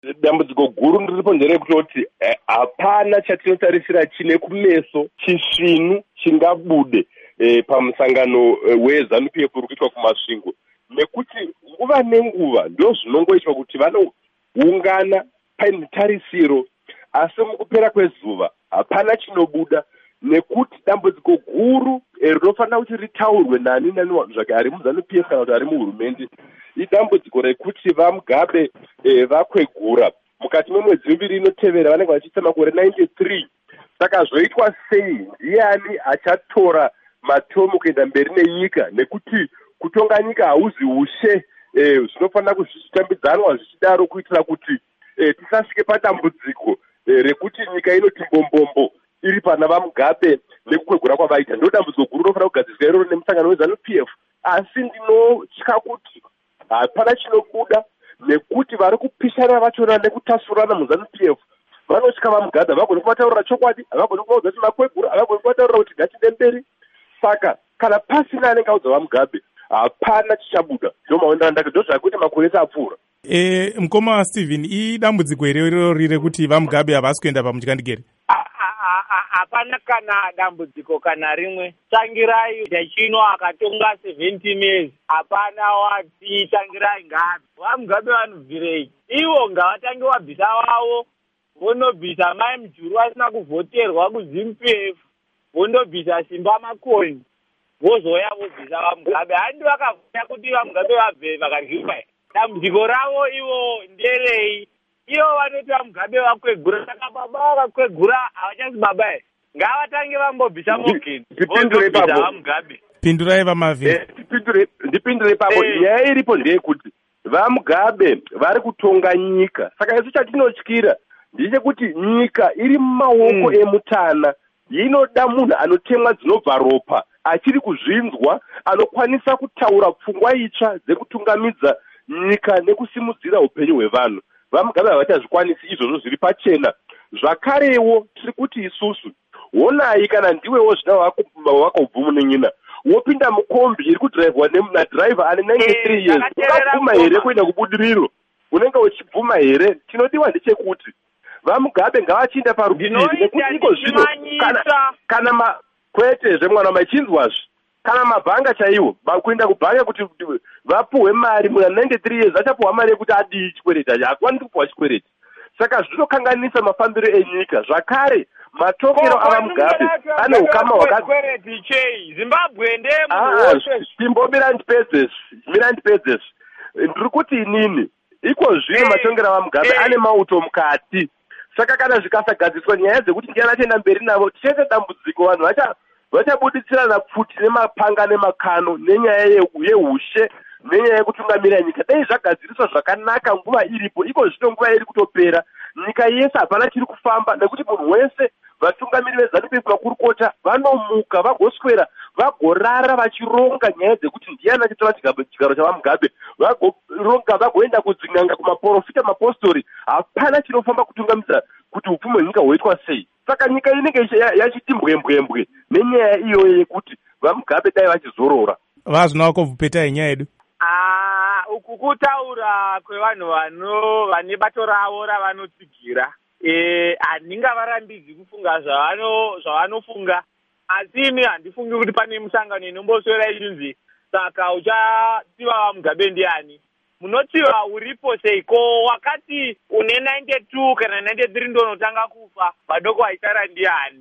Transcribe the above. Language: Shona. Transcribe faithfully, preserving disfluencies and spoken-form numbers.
dambudziko guru ndiripo nderekuti hapana chatinotarisira chine kumeso chisvinu chingabude e, pamusangano e, weZANU-P F uri kuitwa kumasvingo, nekuti nguva nenguva ndo zvinongoitwa kuti vanoungana paine tarisiro, asi mukupera kwezuva hapana chinobuda, nekuti dambudziko guru e, rinofanira kuti ritaurwe nani nani zvake ari muZANU-P F kana kuti ari muhurumende idambudziko rekuti vaMugabe e, vakwegura mukati memwedzi miviri inotevera vanenge vachiita makore ninety-three. Saka zvoitwa sei, ndiani achatora matomu kuenda mberi nenyika, nekuti kutonga nyika hauzi ushe e, zvinofanira kuzvitambidzanwa zvichidaro kuitira kuti e, tisasvike padambudziko e, rekuti nyika inoti mbombombo iri pana vaMugabe nekukwegura kwavaita. Ndo dambudziko guru rinofanira kugadzirwa iroro nemusangano weZANU-P F, asi ndinotya kuti hapana chinobuda, nekuti vari kupishana vachona nekutasurana muZANU-P F vanotya vaMugabe, havagoni kuvataurira chokwadi, havagoni kuvaudza kuti makwegura, havagoni kuvataurira kuti ngatinde mberi. Saka kana pasina anenge audza vaMugabe hapana chichabuda. Ndo maonero ndake, ndo zvakuti makore apfuura. E, mukoma Stephen, idambudziko here irori rekuti vaMugabe havasi kuenda pamutyandikeri? Hapana kana dambudziko kana rimwe. Tangirai Dachino akatonga seventeen years, hapana wati Tangirai ngapi. vaMugabe vanobvirei? Ivo ngavatange wabvisa wavo, vonobvisa Mai Mujuru asina kuvhoterwa kuZANU-P F, vonobvisa Simba Makoni, vozoya vobvisa vaMugabe. Handi vakavhuya kuti vaMugabe vabve vakaryiwa. Dambudziko ravo ivo nderei? Ivo vanoti vaMugabe vakwegura, saka baba vakakwegura havachasi baba here. Ngavatange vambobvisa Mogeni, vobvisa vaMugabe. Pindurai vaMavin. Ndipindure ipapo. Nyaya iripo ndeyekuti vaMugabe vari kutonga nyika, saka isu chatinotyira ndechekuti nyika iri mumaoko emutana inoda munhu anotemwa dzinobva ropa, achiri kuzvinzwa, anokwanisa kutaura pfungwa itsva dzekutungamidza nyika nekusimudzira upenyu hwevanhu. vaMugabe havachazvikwanisi izvozvo zviri pachena. Zvakarewo tiri kuti isusu honai kana ndiwewo zvina wakobvumunenyina wopinda mukombi iri kudhiraivhwa nadhiraivha ane ninety-three years, ungabvuma here kuenda kubudiriro? Unenge uchibvuma here? Chinodiwa ndechekuti vaMugabe ngavachienda parutivi, nekuti iko zvino kana kana ma kwetezve mwana machinzwazve kana mabhanga chaiwo kuenda kubhanga kuti vapuhwe mari, muna ninety-three years achapuhwa mari yekuti adii chikwereti, hakwanisi kupuhwa chikwereti. Saka zvinokanganisa mafambiro enyika. Zvakare matokero avaMugabe ane ukama hwakakwereti chei Zimbabwe ndemo. Timbomira ndipedzesi, mira ndipedzesi. Ndiri kuti inini iko zvino matongero avaMugabe ane mauto mukati. Saka kana zvikasagadziswa nyaya dzekuti ndiani achaenda mberi navo, tichaita dambudziko. Vanhu vacha vachabuditsirana pfuti nemapanga nemakano nenyaya yeushe nenyaya yekutungamira nyika. Dai zvagadziriswa zvakanaka nguva iripo, iko zvino nguva iri kutopera, nyika yese hapana chiri kufamba, nekuti munhu wese vatungamiri veZANU-P F vakurukota vanomuka vagoswera vagorara vachironga nyaya dzekuti ndiani achatora chigaro chavaMugabe, vagoronga vagoenda kudzin'anga kumaprofita mapostori. Hapana chinofamba kutungamidza kuti upfumi hwenyika hwoitwa sei. Saka nyika inenge yachiti mbwembwembwe nenyaya iyoyo yekuti vaMugabe dai vachizorora. Vazvina wakovhupeta yenyaya yedu. Ah, uku kutaura kwevanhu vano vane bato ravo ravanotsigira. Eh, handingavarambidzi kufunga zvavano zvavanofunga, asi imi handifungi kuti pane musangano inomboswera ichinzi saka uchatsiva vaMugabe ndiani. Munotsiva uripo seiko? Wakati une ninety-two kana ninety-three ndonotanga kufa, padoko aisara ndiani?